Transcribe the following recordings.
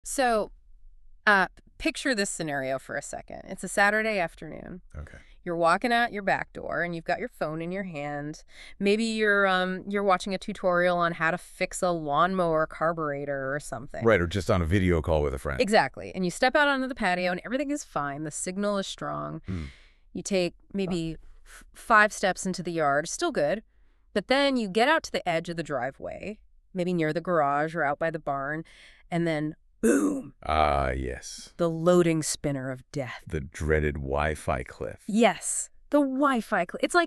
So, uh, picture this scenario for a second. It's a Saturday afternoon. Okay. You're walking out your back door and you've got your phone in your hand. Maybe you're watching a tutorial on how to fix a lawnmower carburetor or something. Right, or just on a video call with a friend. Exactly. And you step out onto the patio and everything is fine. The signal is strong. Mm. You take maybe 5 steps into the yard, still good. But then you get out to the edge of the driveway, maybe near the garage or out by the barn, and then boom, Ah, yes. the loading spinner of death. The dreaded Wi-Fi cliff. Yes, the Wi-Fi.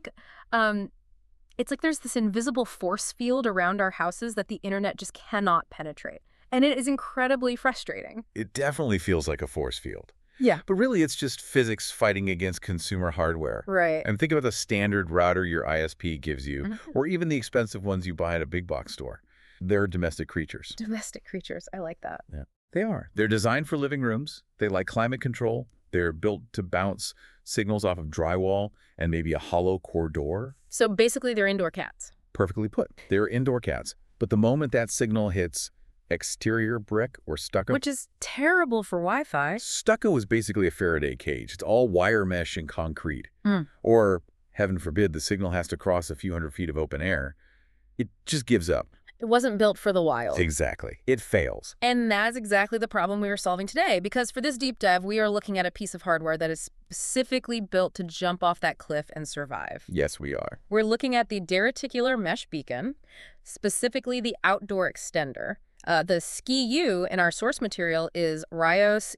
It's like there's this invisible force field around our houses that the internet just cannot penetrate. And it is incredibly frustrating. It definitely feels like a force field. Yeah. But really, it's just physics fighting against consumer hardware. Right. And think about the standard router your ISP gives you, Mhm. or even the expensive ones you buy at a big box store. They're domestic creatures. Domestic creatures. I like that. Yeah, they are. They're designed for living rooms. They like climate control. They're built to bounce signals off of drywall and maybe a hollow core door. So basically, they're indoor cats. Perfectly put. They're indoor cats. But the moment that signal hits exterior brick or stucco, Which is terrible for Wi-Fi. stucco is basically a Faraday cage. It's all wire mesh and concrete. Mm. Or, heaven forbid, the signal has to cross a few hundred feet of open air. It just gives up. It wasn't built for the wild. Exactly. It fails. And that's exactly the problem we are solving today, because for this deep dive, we are looking at a piece of hardware that is specifically built to jump off that cliff and survive. Yes, we are. We're looking at the Derreticular Mesh Beacon, specifically the outdoor extender. The SKU in our source material is Rios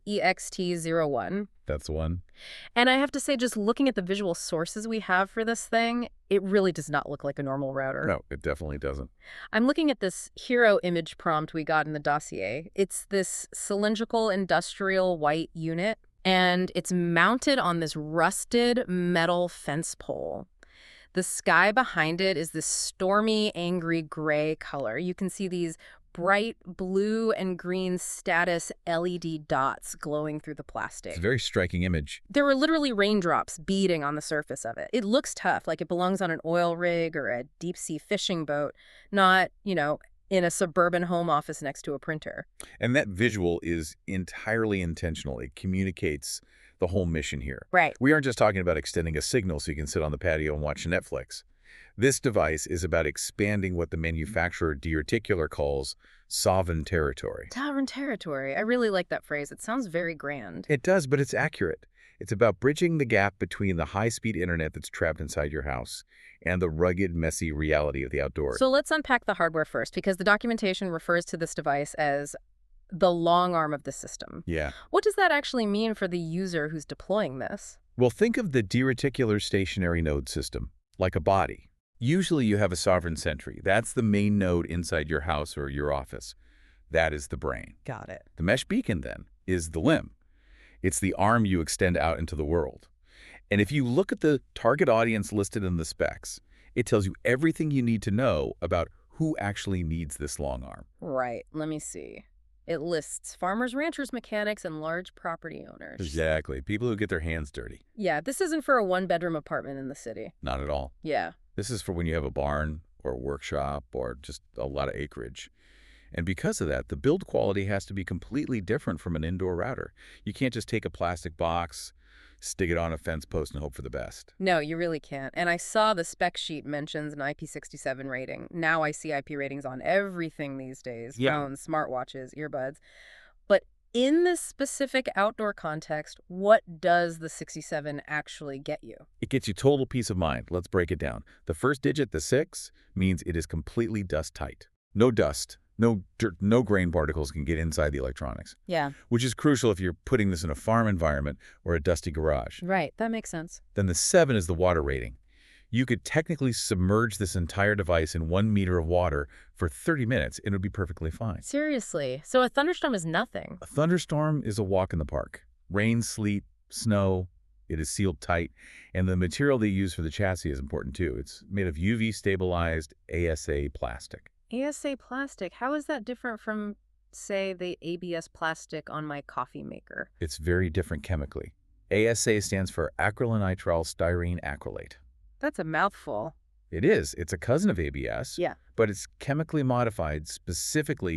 EXT01. That's the one. And I have to say, just looking at the visual sources we have for this thing, it really does not look like a normal router. No, it definitely doesn't. I'm looking at this hero image prompt we got in the dossier. It's this cylindrical industrial white unit, and it's mounted on this rusted metal fence pole. The sky behind it is this stormy, angry gray color. You can see these bright blue and green status LED dots glowing through the plastic. It's a very striking image. There were literally raindrops beading on the surface of it. It looks tough, like it belongs on an oil rig or a deep-sea fishing boat, not, in a suburban home office next to a printer. And that visual is entirely intentional. It communicates the whole mission here. Right. We aren't just talking about extending a signal so you can sit on the patio and watch Netflix. This device is about expanding what the manufacturer Derreticular calls sovereign territory. Sovereign territory. I really like that phrase. It sounds very grand. It does, but it's accurate. It's about bridging the gap between the high-speed internet that's trapped inside your house and the rugged, messy reality of the outdoors. So let's unpack the hardware first, because the documentation refers to this device as the long arm of the system. Yeah. What does that actually mean for the user who's deploying this? Well, think of the Derreticular stationary node system like a body. Usually you have a sovereign sentry. That's the main node inside your house or your office. That is the brain. Got it. The mesh beacon, then, is the limb. It's the arm you extend out into the world. And if you look at the target audience listed in the specs, it tells you everything you need to know about who actually needs this long arm. Right. Let me see. It lists farmers, ranchers, mechanics, and large property owners. Exactly. People who get their hands dirty. Yeah, this isn't for a one-bedroom apartment in the city. Not at all. Yeah. This is for when you have a barn or a workshop or just a lot of acreage. And because of that, the build quality has to be completely different from an indoor router. You can't just take a plastic box, stick it on a fence post, and hope for the best. No, you really can't. And I saw the spec sheet mentions an IP67 rating. Now I see IP ratings on everything these days. Yeah. Phones, smartwatches, earbuds. But in this specific outdoor context, what does the 67 actually get you? It gets you total peace of mind. Let's break it down. The first digit, the 6, means it is completely dust tight. No dust, no dirt, no grain particles can get inside the electronics, Yeah. which is crucial if you're putting this in a farm environment or a dusty garage. Right. That makes sense. Then the 7 is the water rating. You could technically submerge this entire device in 1 meter of water for 30 minutes and it would be perfectly fine. Seriously. So a thunderstorm is nothing. A thunderstorm is a walk in the park. Rain, sleet, snow, it is sealed tight. And the material they use for the chassis is important too. It's made of UV-stabilized ASA plastic. ASA plastic, how is that different from, say, the ABS plastic on my coffee maker? It's very different chemically. ASA stands for acrylonitrile styrene acrylate. That's a mouthful. It is. It's a cousin of ABS. Yeah. But it's chemically modified specifically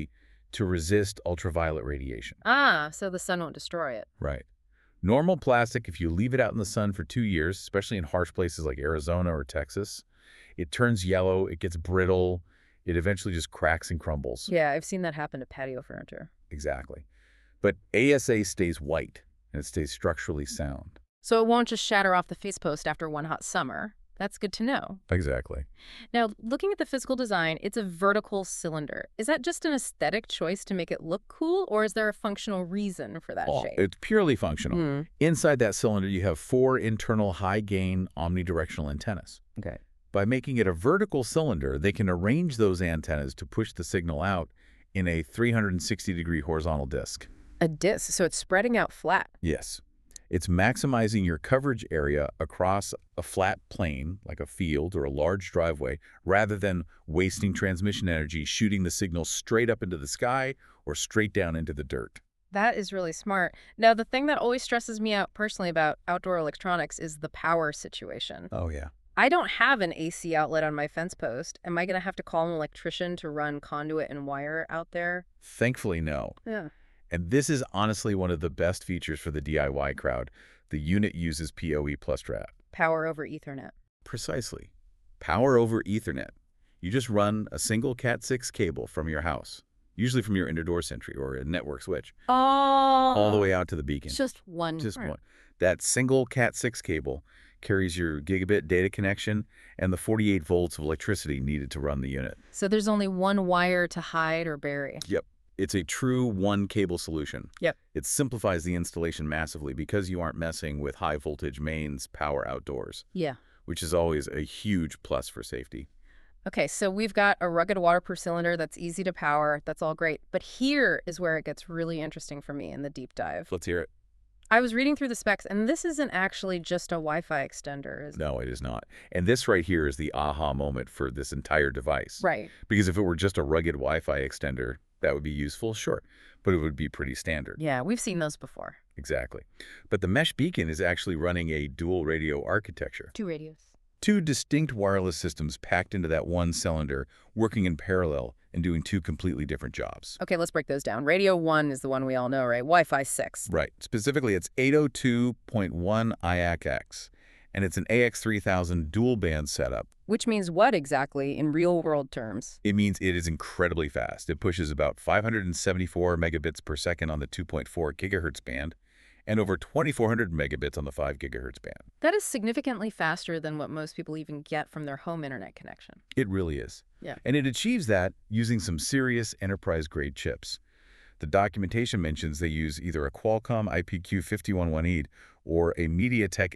to resist ultraviolet radiation. Ah, so the sun won't destroy it. Right. Normal plastic, if you leave it out in the sun for 2 years, especially in harsh places like Arizona or Texas, it turns yellow, it gets brittle, it eventually just cracks and crumbles. Yeah, I've seen that happen to patio furniture. Exactly. But ASA stays white, and it stays structurally sound. So it won't just shatter off the facepost after one hot summer. That's good to know. Exactly. Now, looking at the physical design, it's a vertical cylinder. Is that just an aesthetic choice to make it look cool, or is there a functional reason for that shape? It's purely functional. Hmm. Inside that cylinder, you have 4 internal high-gain omnidirectional antennas. Okay. By making it a vertical cylinder, they can arrange those antennas to push the signal out in a 360-degree horizontal disc. A disc, so it's spreading out flat. Yes. It's maximizing your coverage area across a flat plane, like a field or a large driveway, rather than wasting transmission energy shooting the signal straight up into the sky or straight down into the dirt. That is really smart. Now, the thing that always stresses me out personally about outdoor electronics is the power situation. Oh, yeah. I don't have an AC outlet on my fence post. Am I going to have to call an electrician to run conduit and wire out there? Thankfully, no. Yeah. And this is honestly one of the best features for the DIY crowd. The unit uses PoE plus DRAT. Power over Ethernet. Precisely. Power over Ethernet. You just run a single Cat6 cable from your house, usually from your indoor sentry or a network switch, Oh. all the way out to the beacon. Just one. Just one. That single Cat6 cable carries your gigabit data connection and the 48 volts of electricity needed to run the unit. So there's only one wire to hide or bury. Yep. It's a true one-cable solution. Yep. It simplifies the installation massively because you aren't messing with high-voltage mains power outdoors, Yeah. which is always a huge plus for safety. Okay, so we've got a rugged waterproof cylinder that's easy to power. That's all great. But here is where it gets really interesting for me in the deep dive. Let's hear it. I was reading through the specs, and this isn't actually just a Wi-Fi extender, is it? No, it is not. And this right here is the aha moment for this entire device. Right. Because if it were just a rugged Wi-Fi extender, that would be useful, sure, but it would be pretty standard. Yeah, we've seen those before. Exactly. But the mesh beacon is actually running a dual radio architecture. 2 radios. 2 distinct wireless systems packed into that one cylinder, working in parallel and doing 2 completely different jobs. Okay, let's break those down. Radio 1 is the one we all know, right? Wi-Fi 6. Right. Specifically, it's 802.1 IAC-X, and it's an AX3000 dual band setup. Which means what exactly in real-world terms? It means it is incredibly fast. It pushes about 574 megabits per second on the 2.4 gigahertz band and over 2,400 megabits on the 5 gigahertz band. That is significantly faster than what most people even get from their home internet connection. It really is. Yeah. And it achieves that using some serious enterprise-grade chips. The documentation mentions they use either a Qualcomm IPQ511E or a MediaTek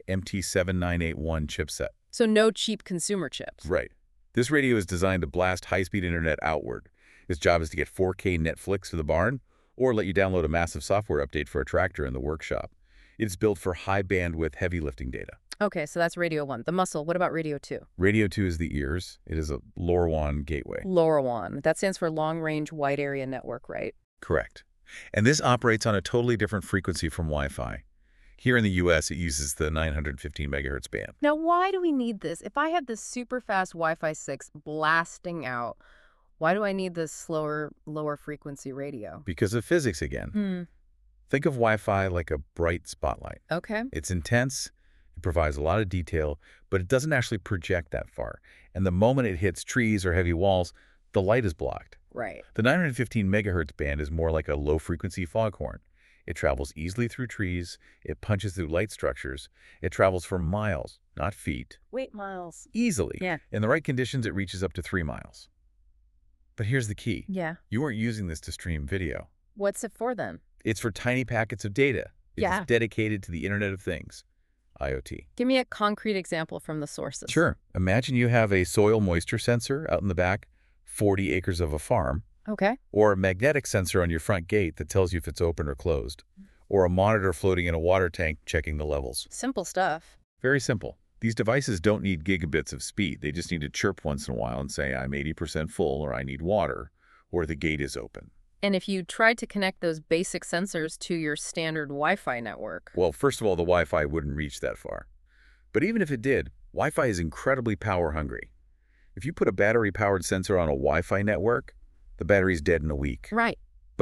MT7981 chipset. So no cheap consumer chips. Right. This radio is designed to blast high-speed internet outward. Its job is to get 4K Netflix for the barn or let you download a massive software update for a tractor in the workshop. It's built for high-bandwidth, heavy lifting data. Okay, so that's Radio 1. The muscle. What about Radio 2? Radio 2 is the ears. It is a LoRaWAN gateway. LoRaWAN. That stands for Long Range Wide Area Network, right? Correct. And this operates on a totally different frequency from Wi-Fi. Here in the U.S., it uses the 915 megahertz band. Now, why do we need this? If I have this super fast Wi-Fi 6 blasting out, why do I need this slower, lower frequency radio? Because of physics again. Think of Wi-Fi like a bright spotlight. Okay. It's intense, it provides a lot of detail, but it doesn't actually project that far. And the moment it hits trees or heavy walls, the light is blocked. Right. The 915 megahertz band is more like a low-frequency foghorn. It travels easily through trees, it punches through light structures, it travels for miles, not feet. Wait, miles. Easily. Yeah. In the right conditions, it reaches up to 3 miles. But here's the key. Yeah. You aren't using this to stream video. What's it for then? It's for tiny packets of data. Yeah. It's dedicated to the Internet of Things, IoT. Give me a concrete example from the sources. Sure. Imagine you have a soil moisture sensor out in the back, 40 acres of a farm, Okay. or a magnetic sensor on your front gate that tells you if it's open or closed, or a monitor floating in a water tank checking the levels. Simple stuff. Very simple. These devices don't need gigabits of speed. They just need to chirp once in a while and say, I'm 80% full, or I need water, or the gate is open. And if you tried to connect those basic sensors to your standard Wi-Fi network. Well, first of all, the Wi-Fi wouldn't reach that far. But even if it did, Wi-Fi is incredibly power hungry. If you put a battery-powered sensor on a Wi-Fi network, the battery's dead in a week. Right.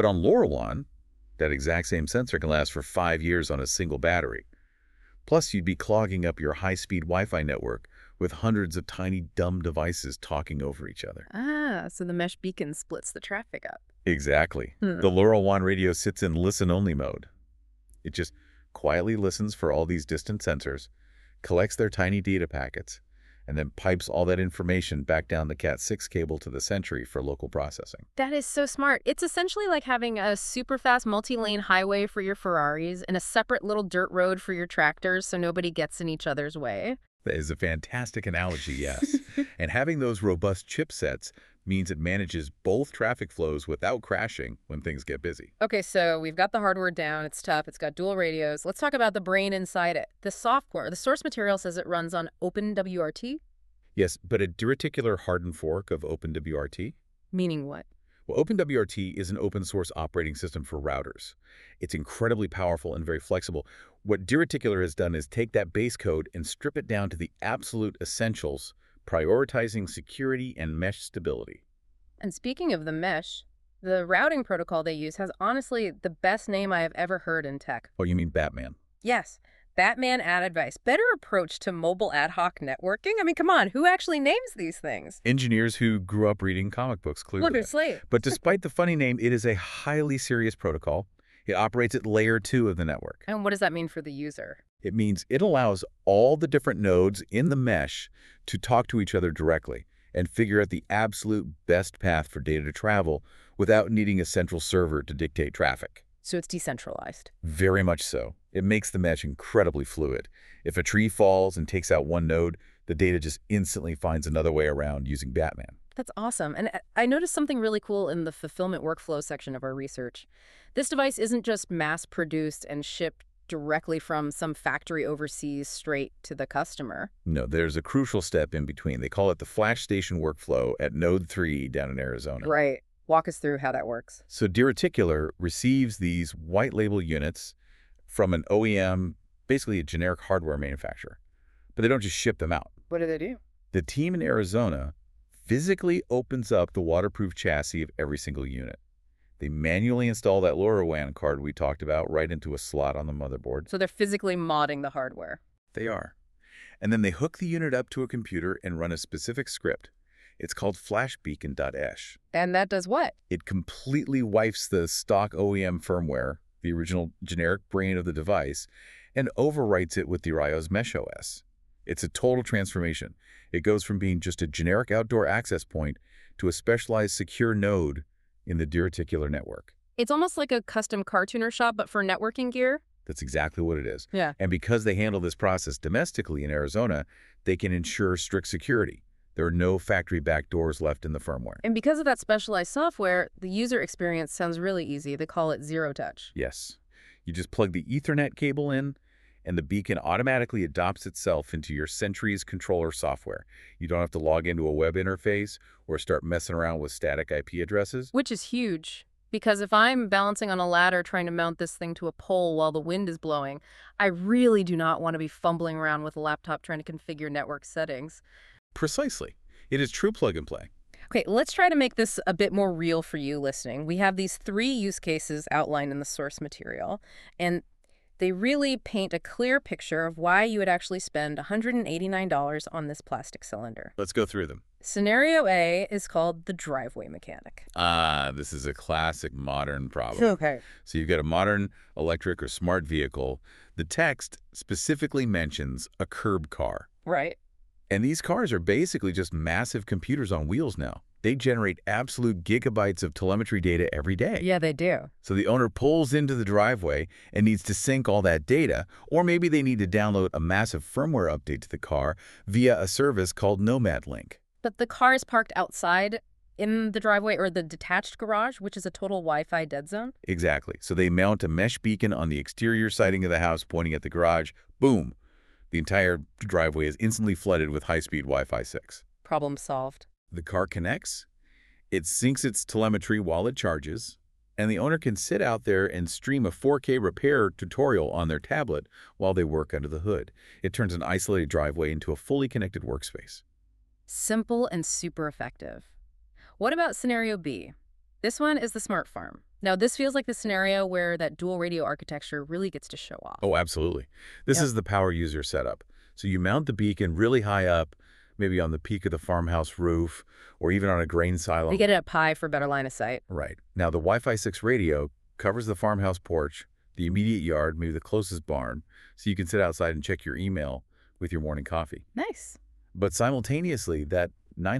But on LoRaWAN, that exact same sensor can last for 5 years on a single battery. Plus, you'd be clogging up your high-speed Wi-Fi network with hundreds of tiny dumb devices talking over each other. Ah, so the mesh beacon splits the traffic up. Exactly. Hmm. The LoRaWAN radio sits in listen-only mode. It just quietly listens for all these distant sensors, collects their tiny data packets, and then pipes all that information back down the Cat6 cable to the Sentry for local processing. That is so smart. It's essentially like having a super fast multi-lane highway for your Ferraris and a separate little dirt road for your tractors so nobody gets in each other's way. That is a fantastic analogy, yes. And having those robust chipsets means it manages both traffic flows without crashing when things get busy. Okay, so we've got the hardware down. It's tough. It's got dual radios. Let's talk about the brain inside it. The software. The source material says it runs on OpenWRT. Yes, but a direticular hardened fork of OpenWRT? Meaning what? Well, OpenWRT is an open source operating system for routers. It's incredibly powerful and very flexible. What direticular has done is take that base code and strip it down to the absolute essentials, prioritizing security and mesh stability. And speaking of the mesh, the routing protocol they use has honestly the best name I have ever heard in tech. Oh, you mean Batman? Yes, Batman Ad Advice. Better approach to mobile ad hoc networking? I mean, come on, who actually names these things? Engineers who grew up reading comic books, clearly. Look, it's late. But despite the funny name, it is a highly serious protocol. It operates at layer 2 of the network. And what does that mean for the user? It means it allows all the different nodes in the mesh to talk to each other directly and figure out the absolute best path for data to travel without needing a central server to dictate traffic. So it's decentralized. Very much so. It makes the mesh incredibly fluid. If a tree falls and takes out one node, the data just instantly finds another way around using Batman. That's awesome. And I noticed something really cool in the fulfillment workflow section of our research. This device isn't just mass-produced and shipped directly from some factory overseas straight to the customer. No, there's a crucial step in between. They call it the flash station workflow at Node 3 down in Arizona. Right. Walk us through how that works. So direticular receives these white label units from an OEM, basically a generic hardware manufacturer. But they don't just ship them out. What do they do? The team in Arizona physically opens up the waterproof chassis of every single unit. They manually install that LoRaWAN card we talked about right into a slot on the motherboard. So they're physically modding the hardware. They are. And then they hook the unit up to a computer and run a specific script. It's called flashbeacon.esh. And that does what? It completely wipes the stock OEM firmware, the original generic brain of the device, and overwrites it with Dirio's Mesh OS. It's a total transformation. It goes from being just a generic outdoor access point to a specialized secure node in the direticular network. It's almost like a custom car tuner shop, but for networking gear? That's exactly what it is. Yeah. And because they handle this process domestically in Arizona, they can ensure strict security. There are no factory backdoors left in the firmware. And because of that specialized software, the user experience sounds really easy. They call it zero touch. Yes. You just plug the Ethernet cable in, and the beacon automatically adopts itself into your Sentry's controller software. You don't have to log into a web interface or start messing around with static IP addresses. Which is huge. Because if I'm balancing on a ladder trying to mount this thing to a pole while the wind is blowing, I really do not want to be fumbling around with a laptop trying to configure network settings. Precisely. It is true plug and play. Okay, let's try to make this a bit more real for you listening. We have these 3 use cases outlined in the source material, and they really paint a clear picture of why you would actually spend $189 on this plastic cylinder. Let's go through them. Scenario A is called the driveway mechanic. This is a classic modern problem. Okay. So you've got a modern electric or smart vehicle. The text specifically mentions a curb car. Right. And these cars are basically just massive computers on wheels now. They generate absolute gigabytes of telemetry data every day. Yeah, they do. So the owner pulls into the driveway and needs to sync all that data, or maybe they need to download a massive firmware update to the car via a service called Nomad Link. But the car is parked outside in the driveway or the detached garage, which is a total Wi-Fi dead zone? Exactly. So they mount a mesh beacon on the exterior siding of the house pointing at the garage. Boom. The entire driveway is instantly flooded with high-speed Wi-Fi 6. Problem solved. The car connects, it syncs its telemetry while it charges, and the owner can sit out there and stream a 4K repair tutorial on their tablet while they work under the hood. It turns an isolated driveway into a fully connected workspace. Simple and super effective. What about scenario B? This one is the smart farm. Now, this feels like the scenario where that dual radio architecture really gets to show off. Oh, absolutely. This Yep. is the power user setup. So you mount the beacon really high up, maybe on the peak of the farmhouse roof, or even on a grain silo. They get it up high for better line of sight. Right. Now, the Wi-Fi 6 radio covers the farmhouse porch, the immediate yard, maybe the closest barn, so you can sit outside and check your email with your morning coffee. Nice. But simultaneously, that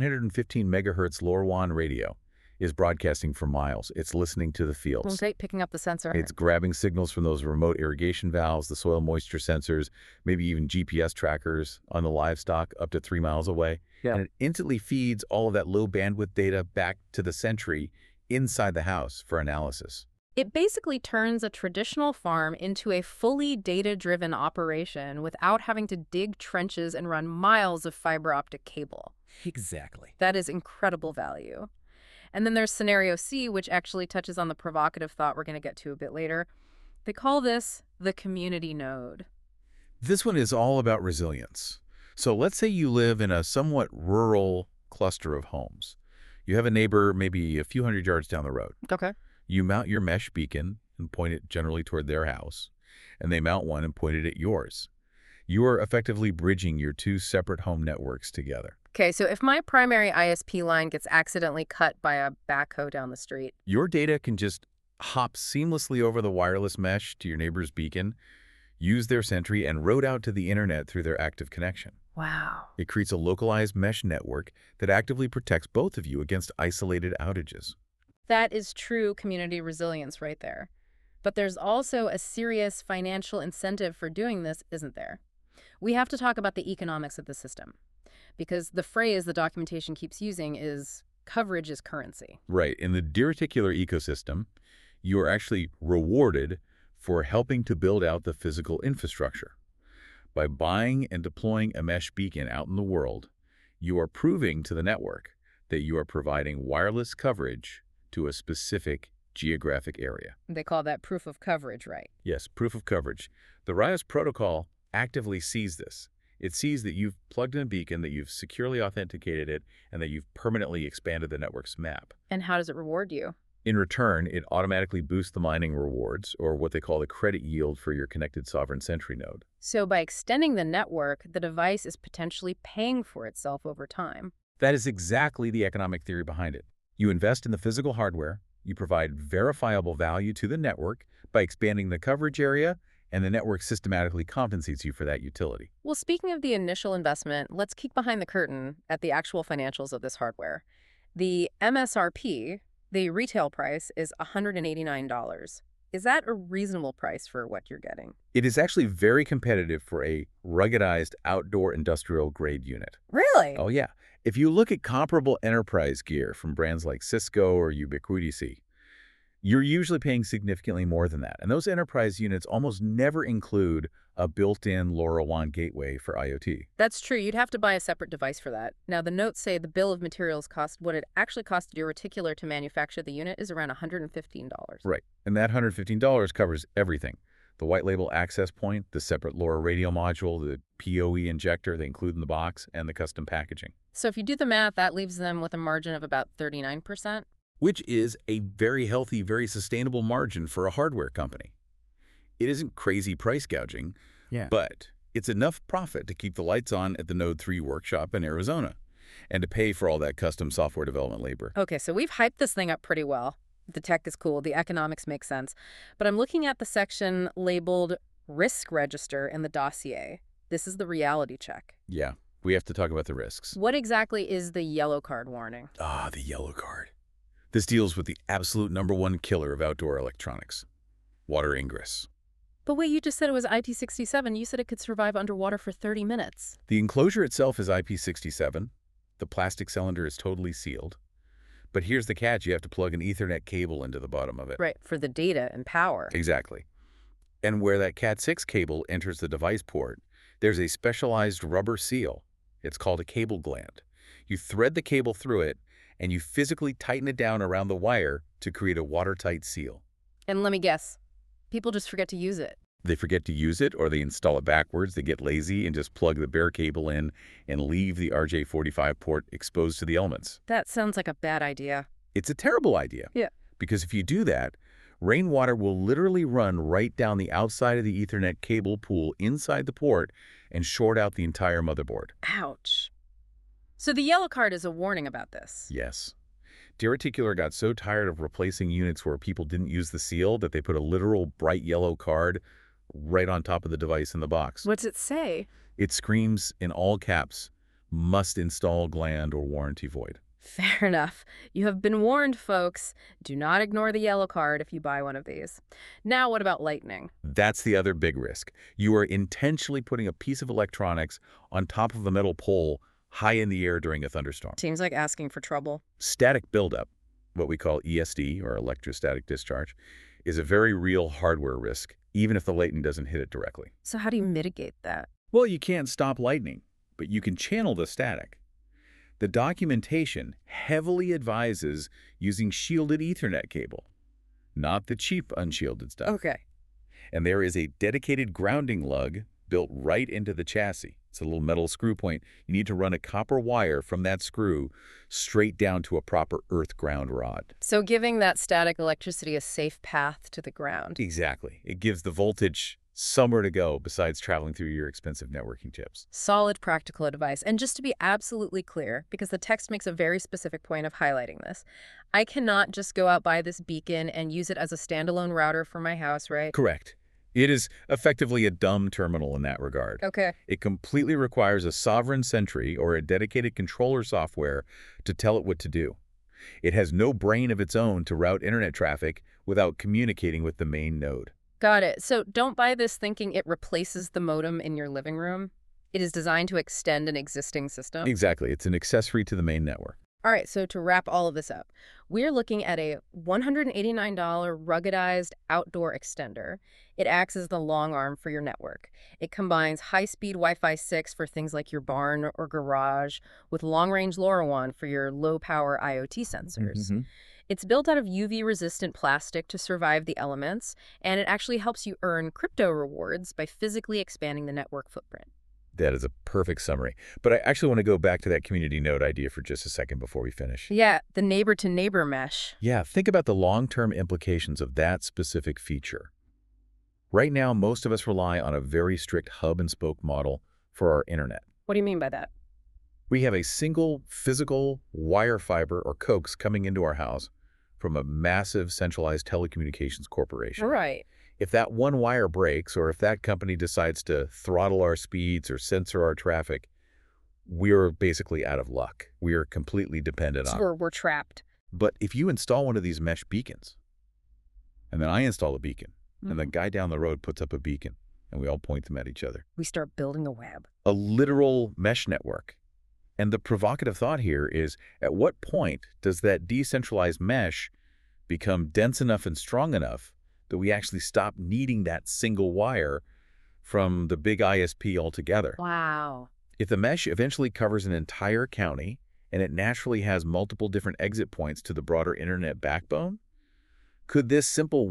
915 megahertz LoRaWAN radio is broadcasting for miles. It's listening to the fields. Okay, picking up the sensor. It's grabbing signals from those remote irrigation valves, the soil moisture sensors, maybe even GPS trackers on the livestock up to 3 miles away. Yeah. And it instantly feeds all of that low bandwidth data back to the Sentry inside the house for analysis. It basically turns a traditional farm into a fully data-driven operation without having to dig trenches and run miles of fiber optic cable. Exactly. That is incredible value. And then there's scenario C, which actually touches on the provocative thought we're going to get to a bit later. They call this the community node. This one is all about resilience. So let's say you live in a somewhat rural cluster of homes. You have a neighbor maybe a few hundred yards down the road. Okay. You mount your mesh beacon and point it generally toward their house, and they mount one and point it at yours. You are effectively bridging your two separate home networks together. Okay, so if my primary ISP line gets accidentally cut by a backhoe down the street, Your data can just hop seamlessly over the wireless mesh to your neighbor's beacon, use their Sentry, and route out to the internet through their active connection. wow. It creates a localized mesh network that actively protects both of you against isolated outages. That is true community resilience right there. But there's also a serious financial incentive for doing this, isn't there? We have to talk about the economics of the system, because the phrase the documentation keeps using is coverage is currency. Right. In the dereticulator ecosystem, you are actually rewarded for helping to build out the physical infrastructure. By buying and deploying a mesh beacon out in the world, you are proving to the network that you are providing wireless coverage to a specific geographic area. They call that proof of coverage, right? Yes, proof of coverage. The RIOS protocol actively sees this. It sees that you've plugged in a beacon, that you've securely authenticated it, and that you've permanently expanded the network's map. And how does it reward you? In return, it automatically boosts the mining rewards, or what they call the credit yield for your connected Sovereign Sentry node. So by extending the network, the device is potentially paying for itself over time. That is exactly the economic theory behind it. You invest in the physical hardware, you provide verifiable value to the network by expanding the coverage area, and the network systematically compensates you for that utility. Well, speaking of the initial investment, let's peek behind the curtain at the actual financials of this hardware. The MSRP, the retail price, is $189. Is that a reasonable price for what you're getting? It is actually very competitive for a ruggedized outdoor industrial grade unit. Really? Oh yeah. If you look at comparable enterprise gear from brands like Cisco or Ubiquiti, you're usually paying significantly more than that. And those enterprise units almost never include a built-in LoRaWAN gateway for IoT. That's true. You'd have to buy a separate device for that. Now, the notes say the bill of materials cost what it actually costed your reticular to manufacture the unit is around $115. Right. And that $115 covers everything. The white label access point, the separate LoRa radio module, the PoE injector they include in the box, and the custom packaging. So if you do the math, that leaves them with a margin of about 39%. Which is a very healthy, very sustainable margin for a hardware company. It isn't crazy price gouging, but it's enough profit to keep the lights on at the Node 3 workshop in Arizona and to pay for all that custom software development labor. Okay, so we've hyped this thing up pretty well. The tech is cool, the economics make sense. But I'm looking at the section labeled Risk Register in the dossier. This is the reality check. Yeah, we have to talk about the risks. What exactly is the yellow card warning? Ah, the yellow card. This deals with the absolute #1 killer of outdoor electronics, water ingress. But wait, you just said it was IP67. You said it could survive underwater for 30 minutes. The enclosure itself is IP67. The plastic cylinder is totally sealed. But here's the catch. You have to plug an Ethernet cable into the bottom of it. Right, for the data and power. Exactly. And where that Cat6 cable enters the device port, there's a specialized rubber seal. It's called a cable gland. You thread the cable through it, and you physically tighten it down around the wire to create a watertight seal. And let me guess, people just forget to use it. They forget to use it, or they install it backwards. They get lazy and just plug the bare cable in and leave the RJ45 port exposed to the elements. That sounds like a bad idea. It's a terrible idea. Yeah. Because if you do that, Rainwater will literally run right down the outside of the Ethernet cable pool inside the port and short out the entire motherboard. Ouch. So the yellow card is a warning about this. Yes. Derreticular got so tired of replacing units where people didn't use the seal that they put a literal bright yellow card right on top of the device in the box. What's it say? It screams in all caps, "Must install gland or warranty void." Fair enough. You have been warned, folks. Do not ignore the yellow card if you buy one of these. Now, what about lightning? That's the other big risk. You are intentionally putting a piece of electronics on top of a metal pole high in the air during a thunderstorm. Seems like asking for trouble. Static buildup, what we call ESD, or electrostatic discharge, is a very real hardware risk, even if the lightning doesn't hit it directly. So how do you mitigate that? Well, you can't stop lightning, but you can channel the static. The documentation heavily advises using shielded Ethernet cable, not the cheap unshielded stuff. Okay. And there is a dedicated grounding lug built right into the chassis. It's a little metal screw point. You need to run a copper wire from that screw straight down to a proper earth ground rod. So giving that static electricity a safe path to the ground. Exactly. It gives the voltage somewhere to go besides traveling through your expensive networking chips. Solid practical advice. And just to be absolutely clear, because the text makes a very specific point of highlighting this, I cannot just go out, buy this beacon, and use it as a standalone router for my house, right? Correct. It is effectively a dumb terminal in that regard. Okay. It completely requires a sovereign sentry or a dedicated controller software to tell it what to do. It has no brain of its own to route internet traffic without communicating with the main node. Got it. So don't buy this thinking it replaces the modem in your living room. It is designed to extend an existing system. Exactly. It's an accessory to the main network. All right, so to wrap all of this up, we're looking at a $189 ruggedized outdoor extender. It acts as the long arm for your network. It combines high-speed Wi-Fi 6 for things like your barn or garage with long-range LoRaWAN for your low-power IoT sensors. It's built out of UV-resistant plastic to survive the elements, and it actually helps you earn crypto rewards by physically expanding the network footprint. That is a perfect summary. But I actually want to go back to that community node idea for just a second before we finish. Yeah, the neighbor-to-neighbor mesh. Yeah, think about the long-term implications of that specific feature. Right now, most of us rely on a very strict hub-and-spoke model for our internet. What do you mean by that? We have a single physical wire fiber or coax coming into our house from a massive centralized telecommunications corporation. Right. If that one wire breaks, or if that company decides to throttle our speeds or censor our traffic, we're basically out of luck. We are completely dependent on it. We're trapped. But if you install one of these mesh beacons, and then I install a beacon, and the guy down the road puts up a beacon, and we all point them at each other. We start building a web. A literal mesh network. And the provocative thought here is, at what point does that decentralized mesh become dense enough and strong enough that we actually stop needing that single wire from the big ISP altogether? Wow. If the mesh eventually covers an entire county and it naturally has multiple different exit points to the broader internet backbone, could this simple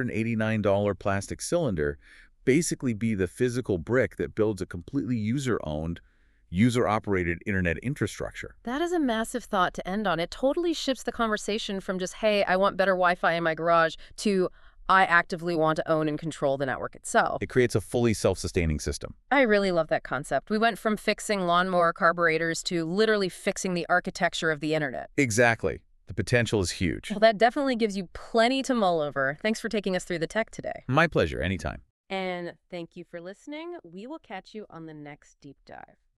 $189 plastic cylinder basically be the physical brick that builds a completely user-owned, user-operated internet infrastructure? That is a massive thought to end on. It totally shifts the conversation from just, hey, I want better Wi-Fi in my garage, to I actively want to own and control the network itself. It creates a fully self-sustaining system. I really love that concept. We went from fixing lawnmower carburetors to literally fixing the architecture of the internet. Exactly. The potential is huge. Well, that definitely gives you plenty to mull over. Thanks for taking us through the tech today. My pleasure, anytime. And thank you for listening. We will catch you on the next deep dive.